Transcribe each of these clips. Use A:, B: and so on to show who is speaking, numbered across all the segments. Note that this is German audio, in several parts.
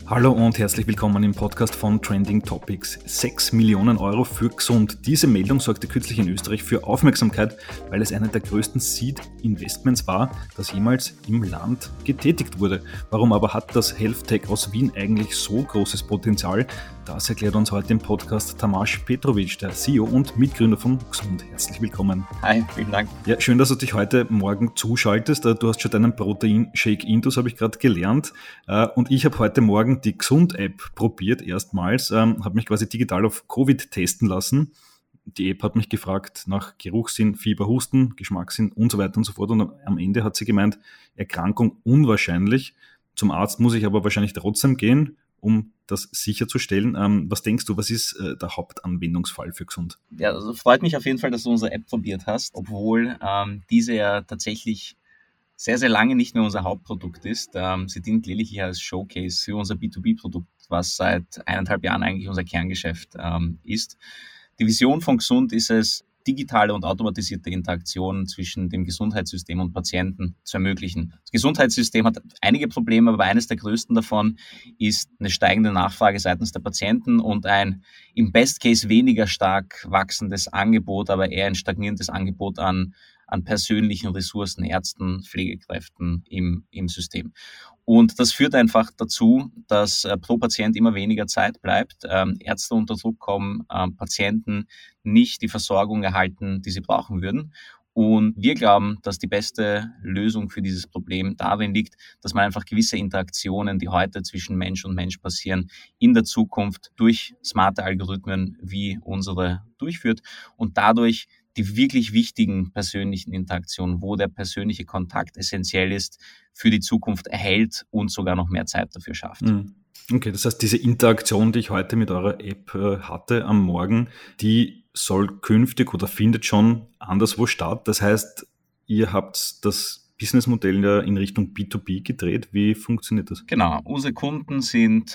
A: Hallo und herzlich willkommen im Podcast von Trending Topics. 6 Millionen Euro für gesund. Diese Meldung sorgte kürzlich in Österreich für Aufmerksamkeit, weil es eine der größten Seed-Investments war, das jemals im Land getätigt wurde. Warum aber hat das Health Tech aus Wien eigentlich so großes Potenzial? Das erklärt uns heute im Podcast Tamas Petrovic, der CEO und Mitgründer von Gesund. Herzlich willkommen.
B: Hi, vielen Dank.
A: Ja, schön, dass du dich heute Morgen zuschaltest. Du hast schon deinen Protein-Shake Intus, habe ich gerade gelernt. Und ich habe heute Morgen die Gesund-App probiert, erstmals. Habe mich quasi digital auf Covid testen lassen. Die App hat mich gefragt nach Geruchssinn, Fieber, Husten, Geschmackssinn und so weiter und so fort. Und am Ende hat sie gemeint, Erkrankung unwahrscheinlich. Zum Arzt muss ich aber wahrscheinlich trotzdem gehen, um das sicherzustellen. Was denkst du, was ist der Hauptanwendungsfall für Gesund?
B: Ja, also freut mich auf jeden Fall, dass du unsere App probiert hast, obwohl diese ja tatsächlich sehr, sehr lange nicht mehr unser Hauptprodukt ist. Sie dient lediglich als Showcase für unser B2B-Produkt, was seit 1,5 Jahren eigentlich unser Kerngeschäft ist. Die Vision von Gesund ist es, digitale und automatisierte Interaktionen zwischen dem Gesundheitssystem und Patienten zu ermöglichen. Das Gesundheitssystem hat einige Probleme, aber eines der größten davon ist eine steigende Nachfrage seitens der Patienten und ein im Best Case weniger stark wachsendes Angebot, aber eher ein stagnierendes Angebot an persönlichen Ressourcen, Ärzten, Pflegekräften im System. Und das führt einfach dazu, dass pro Patient immer weniger Zeit bleibt, Ärzte unter Druck kommen, Patienten nicht die Versorgung erhalten, die sie brauchen würden. Und wir glauben, dass die beste Lösung für dieses Problem darin liegt, dass man einfach gewisse Interaktionen, die heute zwischen Mensch und Mensch passieren, in der Zukunft durch smarte Algorithmen wie unsere durchführt und dadurch die wirklich wichtigen persönlichen Interaktionen, wo der persönliche Kontakt essentiell ist, für die Zukunft erhält und sogar noch mehr Zeit dafür schafft.
A: Okay, das heißt, diese Interaktion, die ich heute mit eurer App hatte am Morgen, die soll künftig oder findet schon anderswo statt. Das heißt, ihr habt das Businessmodell ja in Richtung B2B gedreht. Wie funktioniert das?
B: Genau, unsere Kunden sind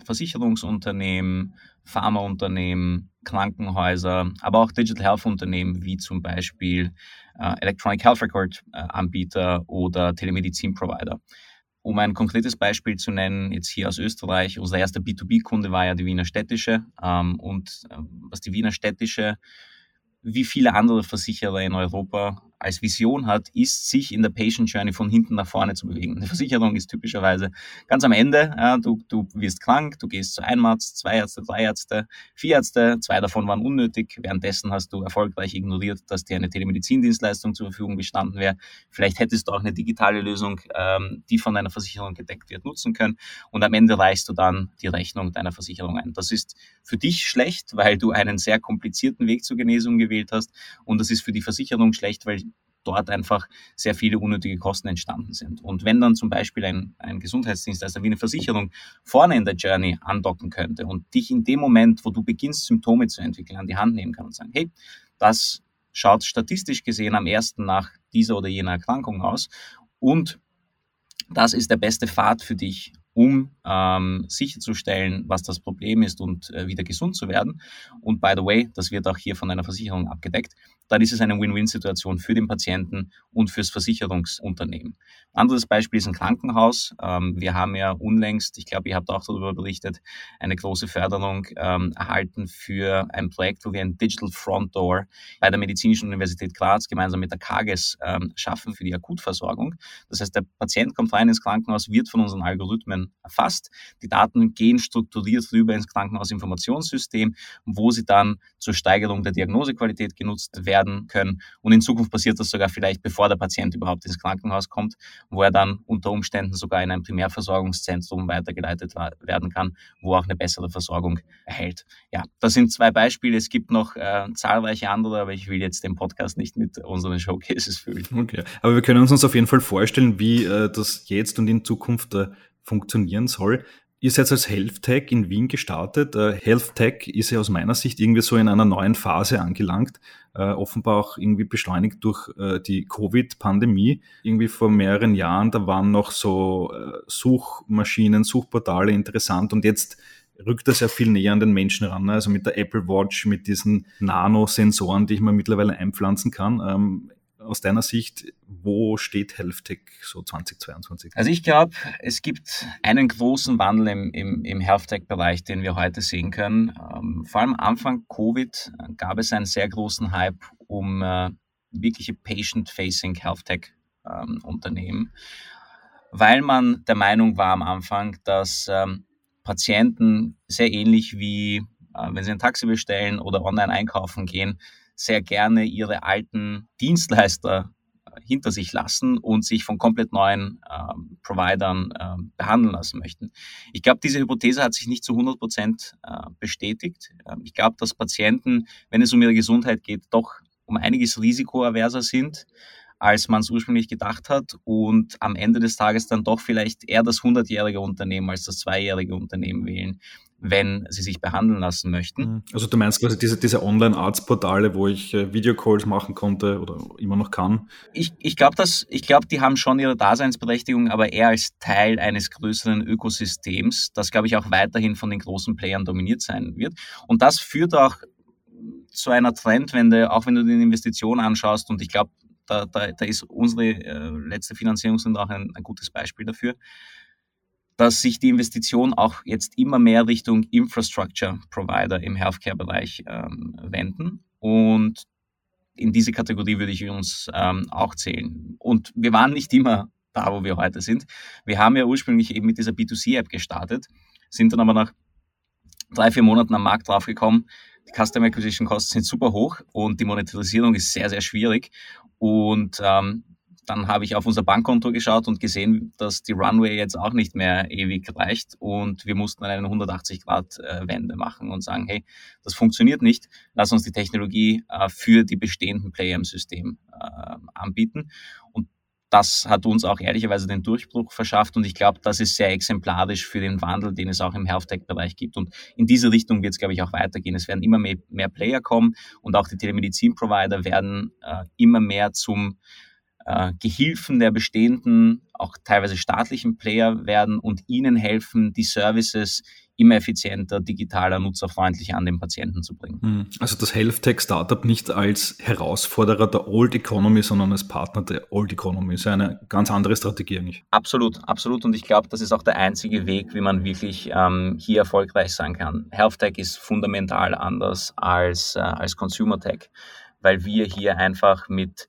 B: Versicherungsunternehmen, Pharmaunternehmen, Krankenhäuser, aber auch Digital Health Unternehmen wie zum Beispiel Electronic Health Record Anbieter oder Telemedizin-Provider. Um ein konkretes Beispiel zu nennen, jetzt hier aus Österreich, unser erster B2B-Kunde war ja die Wiener Städtische. Was die Wiener Städtische wie viele andere Versicherer in Europa als Vision hat, ist, sich in der Patient Journey von hinten nach vorne zu bewegen. Eine Versicherung ist typischerweise ganz am Ende. Du wirst krank, du gehst zu einem Arzt, 2 Ärzte, 3 Ärzte, 4 Ärzte, 2 davon waren unnötig. Währenddessen hast du erfolgreich ignoriert, dass dir eine Telemedizindienstleistung zur Verfügung gestanden wäre. Vielleicht hättest du auch eine digitale Lösung, die von deiner Versicherung gedeckt wird, nutzen können. Und am Ende reichst du dann die Rechnung deiner Versicherung ein. Das ist für dich schlecht, weil du einen sehr komplizierten Weg zur Genesung gewählt hast. Und das ist für die Versicherung schlecht, weil dort einfach sehr viele unnötige Kosten entstanden sind. Und wenn dann zum Beispiel ein Gesundheitsdienstleister wie eine Versicherung vorne in der Journey andocken könnte und dich in dem Moment, wo du beginnst, Symptome zu entwickeln, an die Hand nehmen kann und sagen, hey, das schaut statistisch gesehen am ersten nach dieser oder jener Erkrankung aus und das ist der beste Pfad für dich, um sicherzustellen, was das Problem ist und wieder gesund zu werden. Und by the way, das wird auch hier von einer Versicherung abgedeckt. Dann ist es eine Win-Win-Situation für den Patienten und fürs Versicherungsunternehmen. Ein anderes Beispiel ist ein Krankenhaus. Wir haben ja unlängst, ich glaube, ihr habt auch darüber berichtet, eine große Förderung erhalten für ein Projekt, wo wir ein Digital Front Door bei der Medizinischen Universität Graz gemeinsam mit der KAGES schaffen für die Akutversorgung. Das heißt, der Patient kommt rein ins Krankenhaus, wird von unseren Algorithmen erfasst. Die Daten gehen strukturiert rüber ins Krankenhausinformationssystem, wo sie dann zur Steigerung der Diagnosequalität genutzt werden können. Und in Zukunft passiert das sogar vielleicht, bevor der Patient überhaupt ins Krankenhaus kommt, wo er dann unter Umständen sogar in ein Primärversorgungszentrum weitergeleitet werden kann, wo auch eine bessere Versorgung erhält. Ja, das sind 2 Beispiele. Es gibt noch zahlreiche andere, aber ich will jetzt den Podcast nicht mit unseren Showcases füllen.
A: Okay, aber wir können uns auf jeden Fall vorstellen, wie das jetzt und in Zukunft funktionieren soll. Ihr seid als Health Tech in Wien gestartet. Health Tech ist ja aus meiner Sicht irgendwie so in einer neuen Phase angelangt, offenbar auch irgendwie beschleunigt durch die Covid-Pandemie. Irgendwie vor mehreren Jahren, da waren noch so Suchmaschinen, Suchportale interessant und jetzt rückt das ja viel näher an den Menschen ran. Also mit der Apple Watch, mit diesen Nanosensoren, die ich mir mittlerweile einpflanzen kann. Aus deiner Sicht, wo steht HealthTech so 2022?
B: Also ich glaube, es gibt einen großen Wandel im Health-Tech-Bereich, den wir heute sehen können. Vor allem Anfang Covid gab es einen sehr großen Hype um wirkliche Patient-Facing Health-Tech-Unternehmen, weil man der Meinung war am Anfang, dass Patienten sehr ähnlich wie wenn sie ein Taxi bestellen oder online einkaufen gehen, sehr gerne ihre alten Dienstleister hinter sich lassen und sich von komplett neuen Providern behandeln lassen möchten. Ich glaube, diese Hypothese hat sich nicht zu 100% bestätigt. Ich glaube, dass Patienten, wenn es um ihre Gesundheit geht, doch um einiges risikoaverser sind, als man es ursprünglich gedacht hat und am Ende des Tages dann doch vielleicht eher das 100-jährige Unternehmen als das 2-jährige Unternehmen wählen, wenn sie sich behandeln lassen möchten.
A: Also du meinst quasi diese Online-Arztportale, wo ich Videocalls machen konnte oder immer noch kann?
B: Ich glaube, die haben schon ihre Daseinsberechtigung, aber eher als Teil eines größeren Ökosystems, das, glaube ich, auch weiterhin von den großen Playern dominiert sein wird. Und das führt auch zu einer Trendwende, auch wenn du die Investition anschaust. Und ich glaube, da ist unsere letzte Finanzierungsrunde auch ein gutes Beispiel dafür, dass sich die Investitionen auch jetzt immer mehr Richtung Infrastructure Provider im Healthcare-Bereich wenden. Und in diese Kategorie würde ich uns auch zählen. Und wir waren nicht immer da, wo wir heute sind. Wir haben ja ursprünglich eben mit dieser B2C-App gestartet, sind dann aber nach 3-4 Monaten am Markt draufgekommen, die Customer Acquisition Costs sind super hoch und die Monetarisierung ist sehr, sehr schwierig. Und dann habe ich auf unser Bankkonto geschaut und gesehen, dass die Runway jetzt auch nicht mehr ewig reicht und wir mussten eine 180-Grad-Wende machen und sagen, hey, das funktioniert nicht, lass uns die Technologie für die bestehenden Player im System anbieten. Und das hat uns auch ehrlicherweise den Durchbruch verschafft und ich glaube, das ist sehr exemplarisch für den Wandel, den es auch im Health-Tech-Bereich gibt. Und in diese Richtung wird es, glaube ich, auch weitergehen. Es werden immer mehr Player kommen und auch die Telemedizin-Provider werden immer mehr zum Gehilfen der bestehenden, auch teilweise staatlichen Player werden und ihnen helfen, die Services immer effizienter, digitaler, nutzerfreundlicher an den Patienten zu bringen.
A: Also das Health-Tech-Startup nicht als Herausforderer der Old Economy, sondern als Partner der Old Economy. Das ist eine ganz andere Strategie eigentlich.
B: Absolut, absolut. Und ich glaube, das ist auch der einzige Weg, wie man wirklich hier erfolgreich sein kann. Health-Tech ist fundamental anders als Consumer-Tech, weil wir hier einfach mit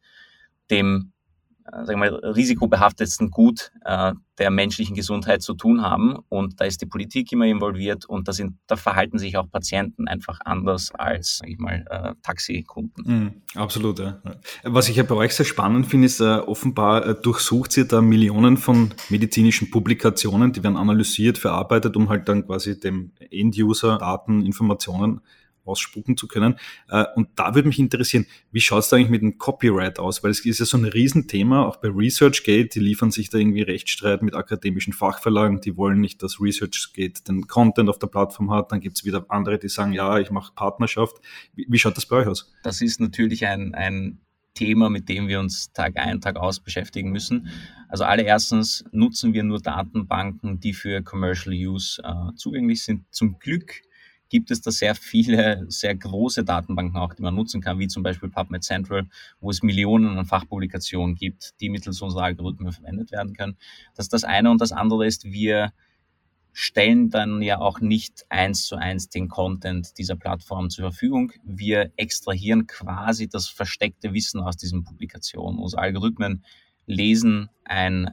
B: dem sagen wir mal, risikobehaftetsten Gut der menschlichen Gesundheit zu tun haben. Und da ist die Politik immer involviert und da verhalten sich auch Patienten einfach anders als, sag ich mal, Taxikunden.
A: Absolut, ja. Was ich ja bei euch sehr spannend finde, ist, offenbar durchsucht ihr da Millionen von medizinischen Publikationen, die werden analysiert, verarbeitet, um halt dann quasi dem End-User Daten, Informationen ausspucken zu können. Und da würde mich interessieren, wie schaut es da eigentlich mit dem Copyright aus? Weil es ist ja so ein Riesenthema, auch bei ResearchGate, die liefern sich da irgendwie Rechtsstreit mit akademischen Fachverlagen, die wollen nicht, dass ResearchGate den Content auf der Plattform hat. Dann gibt es wieder andere, die sagen, ja, ich mache Partnerschaft. Wie schaut das bei euch aus?
B: Das ist natürlich ein Thema, mit dem wir uns Tag ein, Tag aus beschäftigen müssen. Also allererstens nutzen wir nur Datenbanken, die für Commercial Use zugänglich sind. Zum Glück gibt es da sehr viele, sehr große Datenbanken auch, die man nutzen kann, wie zum Beispiel PubMed Central, wo es Millionen an Fachpublikationen gibt, die mittels unserer Algorithmen verwendet werden können. Das ist das eine. Und das andere ist, wir stellen dann ja auch nicht 1:1 den Content dieser Plattform zur Verfügung. Wir extrahieren quasi das versteckte Wissen aus diesen Publikationen. Unsere Algorithmen lesen ein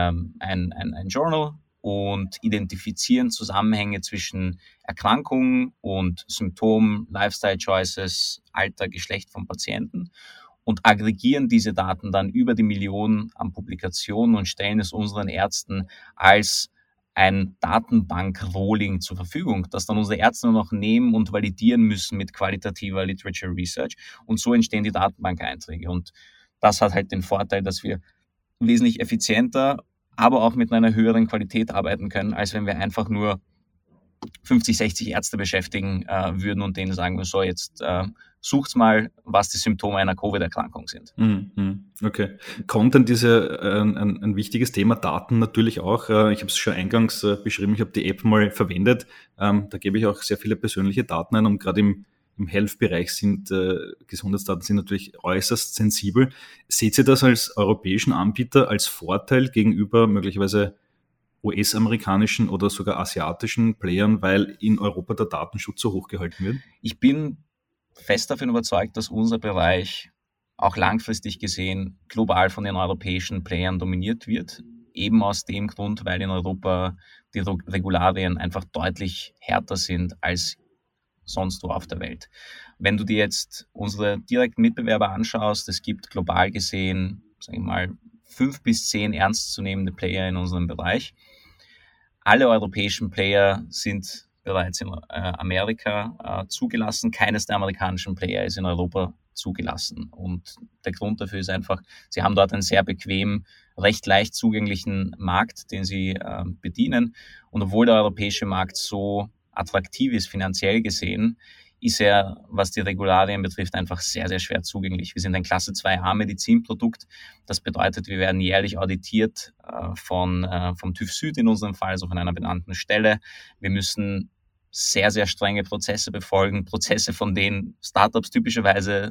B: Journal und identifizieren Zusammenhänge zwischen Erkrankungen und Symptomen, Lifestyle-Choices, Alter, Geschlecht von Patienten und aggregieren diese Daten dann über die Millionen an Publikationen und stellen es unseren Ärzten als ein Datenbank-Rolling zur Verfügung, das dann unsere Ärzte nur noch nehmen und validieren müssen mit qualitativer Literature Research. Und so entstehen die Datenbank-Einträge. Und das hat halt den Vorteil, dass wir wesentlich effizienter, aber auch mit einer höheren Qualität arbeiten können, als wenn wir einfach nur 50, 60 Ärzte beschäftigen würden und denen sagen, so jetzt sucht's mal, was die Symptome einer Covid-Erkrankung sind.
A: Okay. Content ist ja ein wichtiges Thema, Daten natürlich auch. Ich habe es schon eingangs beschrieben, ich habe die App mal verwendet. Da gebe ich auch sehr viele persönliche Daten ein und gerade im im Health-Bereich sind, Gesundheitsdaten sind natürlich äußerst sensibel. Seht ihr das als europäischen Anbieter als Vorteil gegenüber möglicherweise US-amerikanischen oder sogar asiatischen Playern, weil in Europa der Datenschutz so hoch gehalten wird?
B: Ich bin fest davon überzeugt, dass unser Bereich auch langfristig gesehen global von den europäischen Playern dominiert wird. Eben aus dem Grund, weil in Europa die Regularien einfach deutlich härter sind als sonst wo auf der Welt. Wenn du dir jetzt unsere direkten Mitbewerber anschaust, es gibt global gesehen, sage ich mal, 5 bis 10 ernstzunehmende Player in unserem Bereich. Alle europäischen Player sind bereits in Amerika zugelassen. Keines der amerikanischen Player ist in Europa zugelassen. Und der Grund dafür ist einfach, sie haben dort einen sehr bequem, recht leicht zugänglichen Markt, den sie bedienen. Und obwohl der europäische Markt so attraktiv ist, finanziell gesehen, ist er, was die Regularien betrifft, einfach sehr, sehr schwer zugänglich. Wir sind ein Klasse 2a Medizinprodukt. Das bedeutet, wir werden jährlich auditiert vom TÜV Süd in unserem Fall, also von einer benannten Stelle. Wir müssen sehr, sehr strenge Prozesse befolgen, Prozesse, von denen Startups typischerweise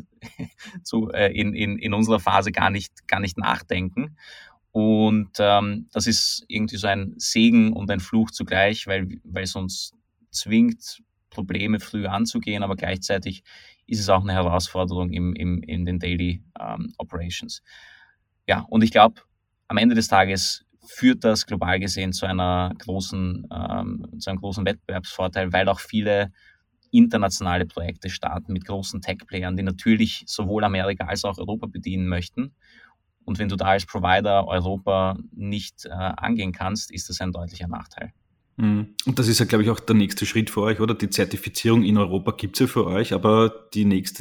B: in unserer Phase gar nicht nachdenken. Und das ist irgendwie so ein Segen und ein Fluch zugleich, weil es uns zwingt, Probleme früh anzugehen, aber gleichzeitig ist es auch eine Herausforderung in den Daily Operations. Ja, und ich glaube, am Ende des Tages führt das global gesehen zu einem großen Wettbewerbsvorteil, weil auch viele internationale Projekte starten mit großen Tech-Playern, die natürlich sowohl Amerika als auch Europa bedienen möchten. Und wenn du da als Provider Europa nicht angehen kannst, ist das ein deutlicher Nachteil.
A: Und das ist ja, glaube ich, auch der nächste Schritt für euch, oder? Die Zertifizierung in Europa gibt es ja für euch, aber die nächste,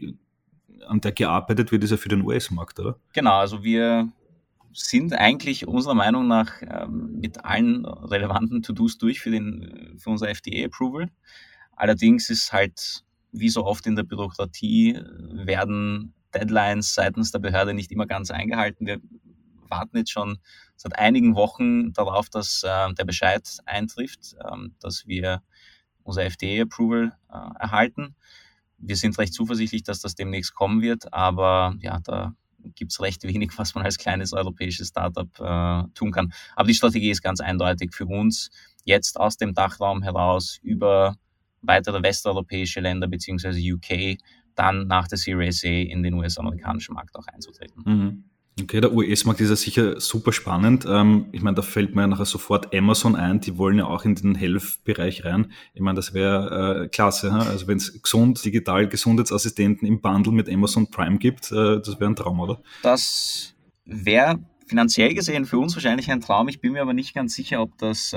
A: an der gearbeitet wird, ist ja für den US-Markt, oder?
B: Genau, also wir sind eigentlich unserer Meinung nach mit allen relevanten To-Dos durch für unser FDA-Approval. Allerdings ist halt, wie so oft in der Bürokratie, werden Deadlines seitens der Behörde nicht immer ganz eingehalten. Wir warten jetzt schon seit einigen Wochen darauf, dass der Bescheid eintrifft, dass wir unser FDA-Approval erhalten. Wir sind recht zuversichtlich, dass das demnächst kommen wird, aber ja, da gibt es recht wenig, was man als kleines europäisches Startup tun kann. Aber die Strategie ist ganz eindeutig für uns, jetzt aus dem Dachraum heraus über weitere westeuropäische Länder bzw. UK dann nach der Series A in den US-amerikanischen Markt auch einzutreten.
A: Mhm. Okay, der US-Markt ist ja sicher super spannend. Ich meine, da fällt mir ja nachher sofort Amazon ein, die wollen ja auch in den Health-Bereich rein. Ich meine, das wäre klasse. Also wenn es digital Gesundheitsassistenten im Bundle mit Amazon Prime gibt, das wäre ein Traum, oder?
B: Das wäre finanziell gesehen für uns wahrscheinlich ein Traum. Ich bin mir aber nicht ganz sicher, ob das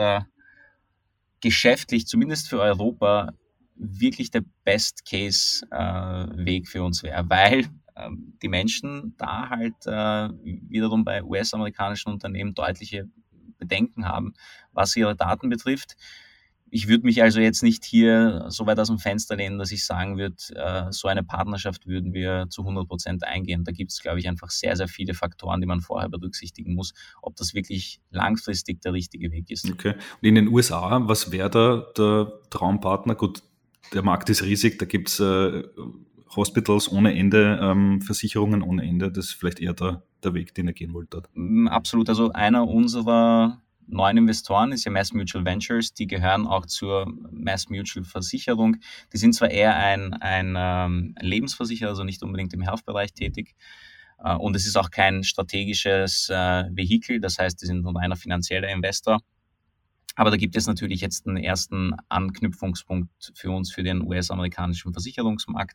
B: geschäftlich, zumindest für Europa, wirklich der Best-Case-Weg für uns wäre, weil die Menschen da halt wiederum bei US-amerikanischen Unternehmen deutliche Bedenken haben, was ihre Daten betrifft. Ich würde mich also jetzt nicht hier so weit aus dem Fenster lehnen, dass ich sagen würde, so eine Partnerschaft würden wir zu 100% eingehen. Da gibt es, glaube ich, einfach sehr, sehr viele Faktoren, die man vorher berücksichtigen muss, ob das wirklich langfristig der richtige Weg ist.
A: Okay. Und in den USA, was wäre da der Traumpartner? Gut, der Markt ist riesig, da gibt es Hospitals ohne Ende, Versicherungen ohne Ende. Das ist vielleicht eher der Weg, den ihr gehen wollt dort.
B: Absolut. Also einer unserer neuen Investoren ist ja Mass Ventures, die gehören auch zur Mass Versicherung. Die sind zwar eher ein Lebensversicherer, also nicht unbedingt im Health-Bereich tätig, und es ist auch kein strategisches Vehikel, das heißt, die sind ein reiner finanzieller Investor. Aber da gibt es natürlich jetzt einen ersten Anknüpfungspunkt für uns für den US-amerikanischen Versicherungsmarkt.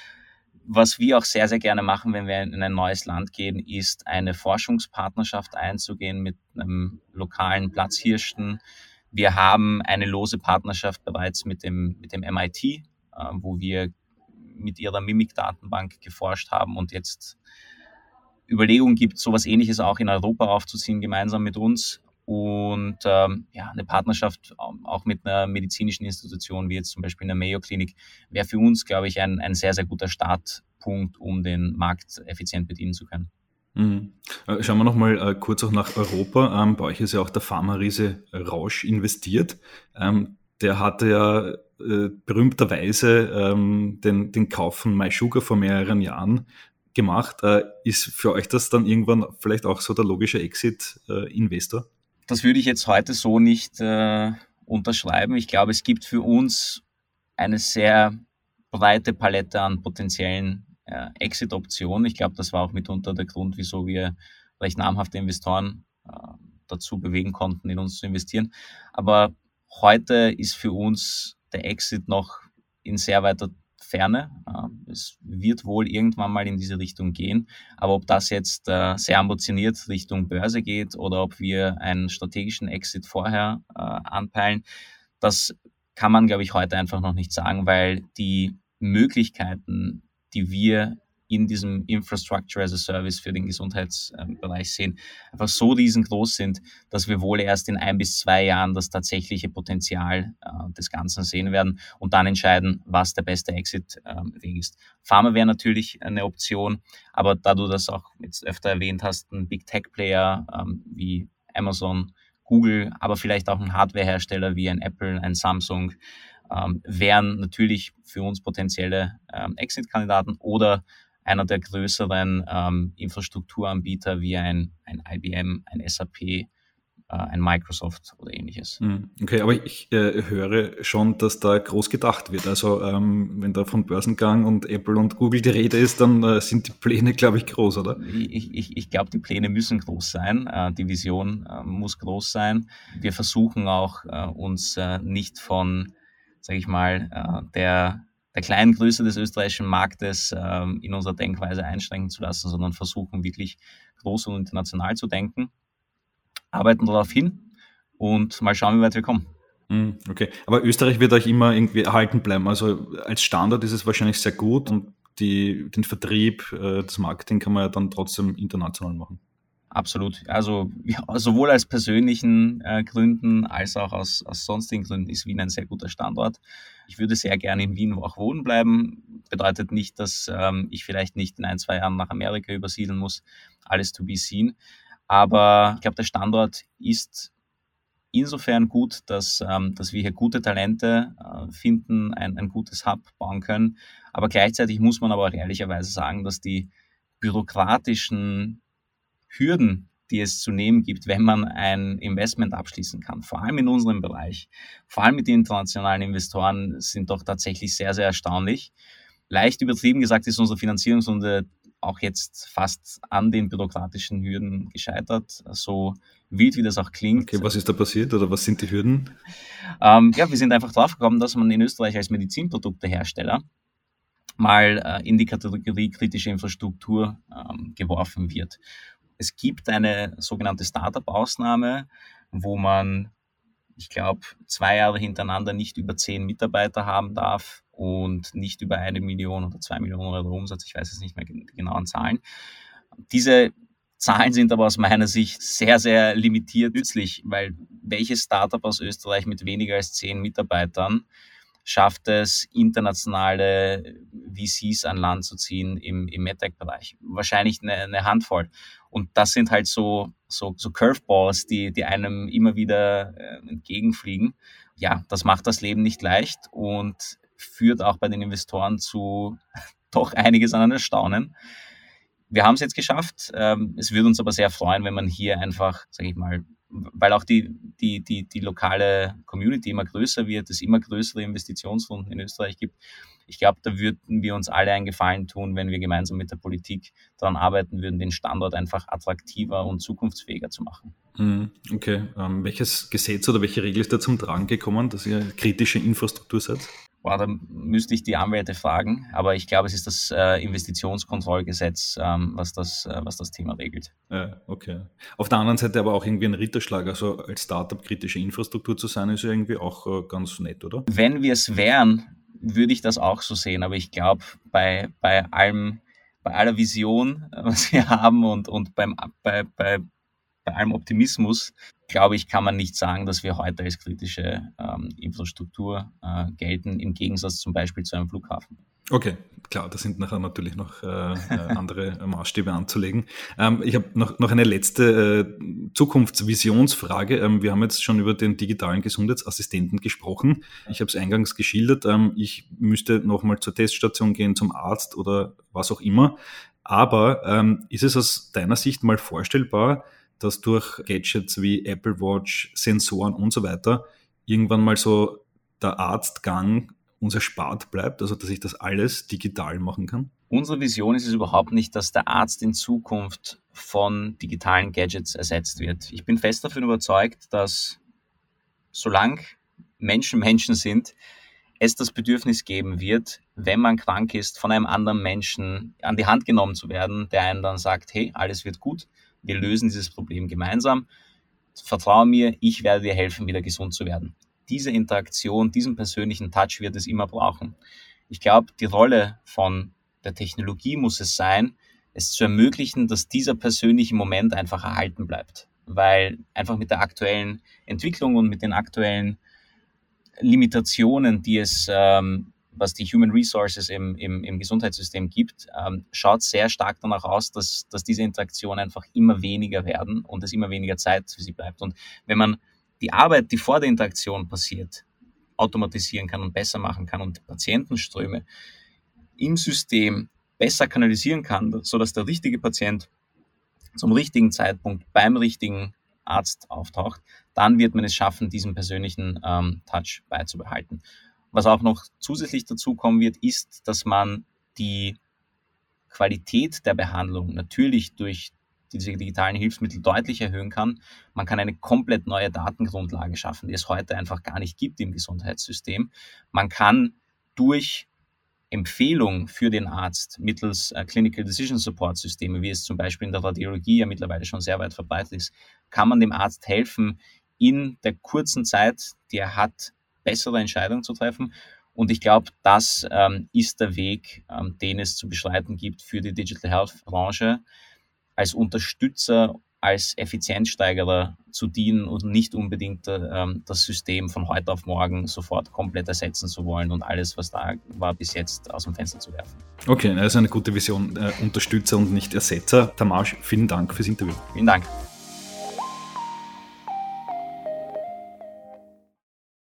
B: Was wir auch sehr, sehr gerne machen, wenn wir in ein neues Land gehen, ist eine Forschungspartnerschaft einzugehen mit einem lokalen Platzhirschen. Wir haben eine lose Partnerschaft bereits mit dem MIT, wo wir mit ihrer Mimik-Datenbank geforscht haben und jetzt Überlegungen gibt, sowas Ähnliches auch in Europa aufzuziehen, gemeinsam mit uns. Und eine Partnerschaft auch mit einer medizinischen Institution, wie jetzt zum Beispiel in der Mayo Klinik, wäre für uns, glaube ich, ein sehr, sehr guter Startpunkt, um den Markt effizient bedienen zu können.
A: Mhm. Schauen wir nochmal kurz auch nach Europa. Bei euch ist ja auch der Pharma-Riese Roche investiert. Der hatte ja berühmterweise den Kauf von MySugar vor mehreren Jahren gemacht. Ist für euch das dann irgendwann vielleicht auch so der logische Exit-Investor?
B: Das würde ich jetzt heute so nicht unterschreiben. Ich glaube, es gibt für uns eine sehr breite Palette an potenziellen Exit-Optionen. Ich glaube, das war auch mitunter der Grund, wieso wir recht namhafte Investoren dazu bewegen konnten, in uns zu investieren. Aber heute ist für uns der Exit noch in sehr weiter Ferne. Es wird wohl irgendwann mal in diese Richtung gehen. Aber ob das jetzt sehr ambitioniert Richtung Börse geht oder ob wir einen strategischen Exit vorher anpeilen, das kann man, glaube ich, heute einfach noch nicht sagen, weil die Möglichkeiten, die wir in diesem Infrastructure as a Service für den Gesundheitsbereich sehen, einfach so riesengroß sind, dass wir wohl erst in 1 bis 2 Jahren das tatsächliche Potenzial des Ganzen sehen werden und dann entscheiden, was der beste Exit-Weg ist. Pharma wäre natürlich eine Option, aber da du das auch jetzt öfter erwähnt hast, ein Big Tech-Player wie Amazon, Google, aber vielleicht auch ein Hardwarehersteller wie ein Apple, ein Samsung, wären natürlich für uns potenzielle Exit-Kandidaten oder einer der größeren Infrastrukturanbieter wie ein IBM, ein SAP, ein Microsoft oder ähnliches.
A: Okay, aber ich höre schon, dass da groß gedacht wird. Also wenn da von Börsengang und Apple und Google die Rede ist, dann sind die Pläne, glaube ich, groß, oder?
B: Ich glaube, die Pläne müssen groß sein. Die Vision muss groß sein. Wir versuchen auch, uns nicht von, sage ich mal, der kleinen Größe des österreichischen Marktes in unserer Denkweise einschränken zu lassen, sondern versuchen wirklich groß und international zu denken, arbeiten darauf hin und mal schauen, wie weit wir kommen.
A: Okay, aber Österreich wird euch immer irgendwie erhalten bleiben. Also als Standort ist es wahrscheinlich sehr gut und den Vertrieb, das Marketing kann man ja dann trotzdem international machen.
B: Absolut. Also ja, sowohl aus persönlichen Gründen als auch aus sonstigen Gründen ist Wien ein sehr guter Standort. Ich würde sehr gerne in Wien auch wohnen bleiben. Bedeutet nicht, dass ich vielleicht nicht in 1, 2 Jahren nach Amerika übersiedeln muss. Alles to be seen. Aber ich glaube, der Standort ist insofern gut, dass wir hier gute Talente finden, ein gutes Hub bauen können. Aber gleichzeitig muss man aber auch ehrlicherweise sagen, dass die bürokratischen Hürden, die es zu nehmen gibt, wenn man ein Investment abschließen kann, vor allem in unserem Bereich, vor allem mit den internationalen Investoren, sind doch tatsächlich sehr, sehr erstaunlich. Leicht übertrieben gesagt ist unsere Finanzierungsrunde auch jetzt fast an den bürokratischen Hürden gescheitert, so wild wie das auch klingt.
A: Okay, was ist da passiert oder was sind die Hürden?
B: Ja, wir sind einfach draufgekommen, dass man in Österreich als Medizinproduktehersteller mal in die Kategorie kritische Infrastruktur geworfen wird. Es gibt eine sogenannte Startup-Ausnahme, wo man, ich glaube, 2 Jahre hintereinander nicht über 10 Mitarbeiter haben darf und nicht über 1 Million oder 2 Millionen Euro Umsatz, ich weiß jetzt nicht mehr die genauen Zahlen. Diese Zahlen sind aber aus meiner Sicht sehr, sehr limitiert nützlich, weil welches Startup aus Österreich mit weniger als 10 Mitarbeitern schafft es, internationale VCs an Land zu ziehen im MedTech-Bereich? Wahrscheinlich eine Handvoll. Und das sind halt so Curveballs, die einem immer wieder entgegenfliegen. Ja, das macht das Leben nicht leicht und führt auch bei den Investoren zu doch einiges an Erstaunen. Wir haben es jetzt geschafft. Es würde uns aber sehr freuen, wenn man hier einfach, sage ich mal, weil auch die lokale Community immer größer wird, es immer größere Investitionsrunden in Österreich gibt. Ich glaube, da würden wir uns alle einen Gefallen tun, wenn wir gemeinsam mit der Politik daran arbeiten würden, den Standort einfach attraktiver und zukunftsfähiger zu machen.
A: Okay. Welches Gesetz oder welche Regel ist da zum Tragen gekommen, dass ihr kritische Infrastruktur seid?
B: Boah, da müsste ich die Anwälte fragen, aber ich glaube, es ist das Investitionskontrollgesetz, was das Thema regelt.
A: Okay. Auf der anderen Seite aber auch irgendwie ein Ritterschlag, also als Startup kritische Infrastruktur zu sein, ist ja irgendwie auch ganz nett, oder?
B: Wenn wir es wären, würde ich das auch so sehen, aber ich glaube, bei aller Vision, was wir haben und bei bei allem Optimismus, glaube ich, kann man nicht sagen, dass wir heute als kritische Infrastruktur gelten, im Gegensatz zum Beispiel zu einem Flughafen.
A: Okay, klar, da sind nachher natürlich noch andere Maßstäbe anzulegen. Ich habe noch eine letzte Zukunftsvisionsfrage. Wir haben jetzt schon über den digitalen Gesundheitsassistenten gesprochen. Ich habe es eingangs geschildert. Ich müsste nochmal zur Teststation gehen, zum Arzt oder was auch immer. Aber ist es aus deiner Sicht mal vorstellbar, dass durch Gadgets wie Apple Watch, Sensoren und so weiter irgendwann mal so der Arztgang uns erspart bleibt, also dass ich das alles digital machen kann?
B: Unsere Vision ist es überhaupt nicht, dass der Arzt in Zukunft von digitalen Gadgets ersetzt wird. Ich bin fest davon überzeugt, dass solange Menschen Menschen sind, es das Bedürfnis geben wird, wenn man krank ist, von einem anderen Menschen an die Hand genommen zu werden, der einem dann sagt, hey, alles wird gut, wir lösen dieses Problem gemeinsam, vertraue mir, ich werde dir helfen, wieder gesund zu werden. Diese Interaktion, diesen persönlichen Touch wird es immer brauchen. Ich glaube, die Rolle von der Technologie muss es sein, es zu ermöglichen, dass dieser persönliche Moment einfach erhalten bleibt. Weil einfach mit der aktuellen Entwicklung und mit den aktuellen Limitationen, die es, was die Human Resources im Gesundheitssystem gibt, schaut sehr stark danach aus, dass diese Interaktionen einfach immer weniger werden und es immer weniger Zeit für sie bleibt. Und wenn man die Arbeit, die vor der Interaktion passiert, automatisieren kann und besser machen kann und Patientenströme im System besser kanalisieren kann, sodass der richtige Patient zum richtigen Zeitpunkt beim richtigen Arzt auftaucht, dann wird man es schaffen, diesen persönlichen Touch beizubehalten. Was auch noch zusätzlich dazu kommen wird, ist, dass man die Qualität der Behandlung natürlich durch diese digitalen Hilfsmittel deutlich erhöhen kann. Man kann eine komplett neue Datengrundlage schaffen, die es heute einfach gar nicht gibt im Gesundheitssystem. Man kann durch Empfehlung für den Arzt mittels Clinical Decision Support Systeme, wie es zum Beispiel in der Radiologie ja mittlerweile schon sehr weit verbreitet ist, kann man dem Arzt helfen, in der kurzen Zeit, die er hat, bessere Entscheidungen zu treffen. Und ich glaube, das ist der Weg, den es zu beschreiten gibt für die Digital Health Branche, als Unterstützer, als Effizienzsteigerer zu dienen und nicht unbedingt das System von heute auf morgen sofort komplett ersetzen zu wollen und alles, was da war, bis jetzt aus dem Fenster zu werfen.
A: Okay, also eine gute Vision, Unterstützer und nicht Ersetzer. Tamas, vielen Dank fürs Interview.
B: Vielen Dank.